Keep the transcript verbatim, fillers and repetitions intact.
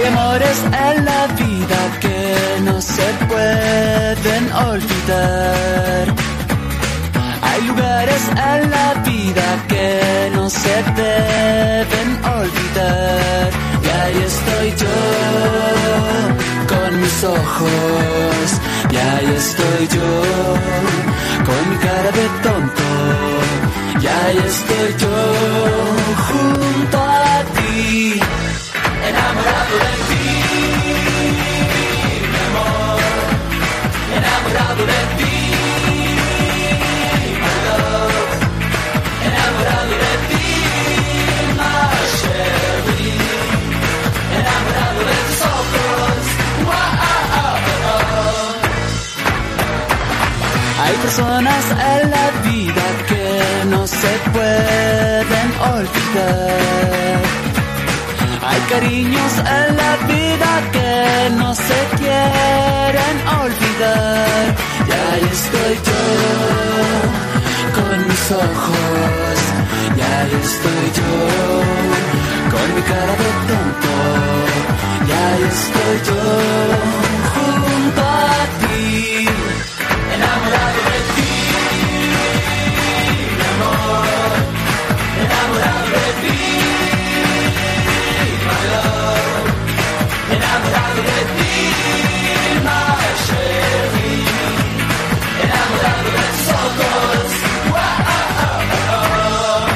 Hay amores en la vida que no se pueden olvidar. Hay lugares en la vida que no se deben olvidar. Y ahí estoy yo con mis ojos. Y ahí estoy yo con mi cara de tonto. Y ahí estoy yo junto a ti, enamorado de ti, mi amor, enamorado de ti, my love, enamorado de ti, my Sherry, enamorado de tus ojos. Wow. Hay personas en la vida que no se pueden olvidar. Hay cariños en la vida que no se quieren olvidar. Y ahí estoy yo con mis ojos. Y ahí estoy yo con mi cara de tonto. Y ahí estoy yo